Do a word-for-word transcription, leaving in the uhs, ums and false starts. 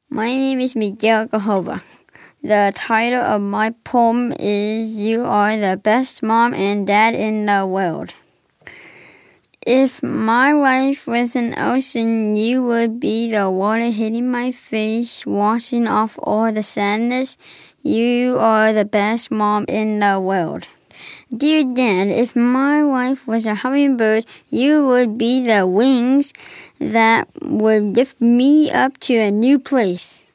My name is Miguel Cahoba. The title of my poem is You Are the Best Mom and Dad in the World. If my life was an ocean, you would be the water hitting my face, washing off all the sadness. You are the best mom in the world. Dear Dad, if my life was a hummingbird, you would be the wings that would lift me up to a new place.